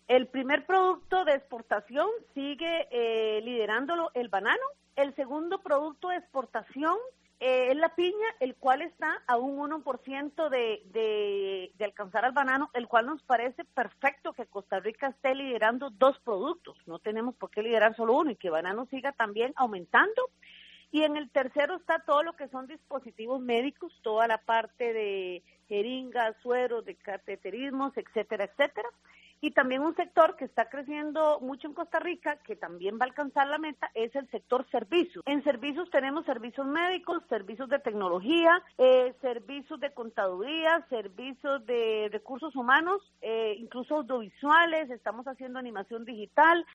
El primer producto de exportación sigue liderándolo el banano. El segundo producto de exportación es la piña, el cual está a un 1% de alcanzar al banano, el cual nos parece perfecto que Costa Rica esté liderando dos productos. No tenemos por qué liderar solo uno y que banano siga también aumentando. Y en el tercero está todo lo que son dispositivos médicos, toda la parte de jeringas, sueros, de cateterismos, etcétera, etcétera. Y también un sector que está creciendo mucho en Costa Rica, que también va a alcanzar la meta, es el sector servicios. En servicios tenemos servicios médicos, servicios de tecnología, servicios de contaduría, servicios de recursos humanos, incluso audiovisuales, estamos haciendo animación digital.